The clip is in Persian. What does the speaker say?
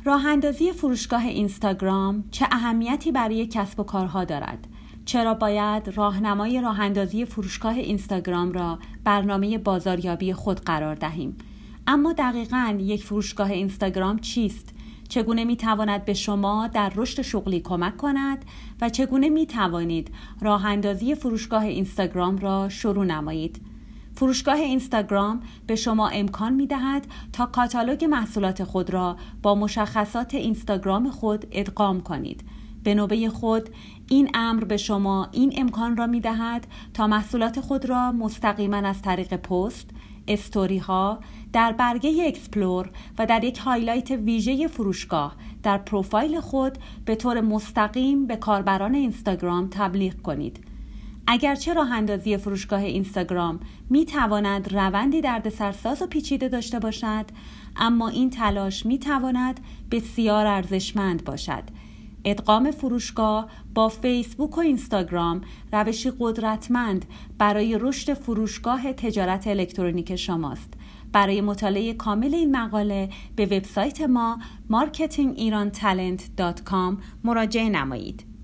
راه‌اندازی فروشگاه اینستاگرام چه اهمیتی برای کسب و کارها دارد؟ چرا باید راهنمای راه‌اندازی فروشگاه اینستاگرام را برنامه بازاریابی خود قرار دهیم؟ اما دقیقاً یک فروشگاه اینستاگرام چیست؟ چگونه می‌تواند به شما در رشد شغلی کمک کند و چگونه می‌توانید راه‌اندازی فروشگاه اینستاگرام را شروع نمایید؟ فروشگاه اینستاگرام به شما امکان می‌دهد تا کاتالوگ محصولات خود را با مشخصات اینستاگرام خود ادغام کنید. به نوبه خود این امر به شما این امکان را می‌دهد تا محصولات خود را مستقیما از طریق پست، استوری ها، در برگه اکسپلور و در یک هایلایت ویژه فروشگاه در پروفایل خود به طور مستقیم به کاربران اینستاگرام تبلیغ کنید. اگرچه راه اندازی فروشگاه اینستاگرام می تواند روندی دردسرساز و پیچیده داشته باشد، اما این تلاش می تواند بسیار ارزشمند باشد. ادغام فروشگاه با فیسبوک و اینستاگرام روشی قدرتمند برای رشد فروشگاه تجارت الکترونیک شماست. برای مطالعه کامل این مقاله به وبسایت ما marketingirantalent.com مراجعه نمایید.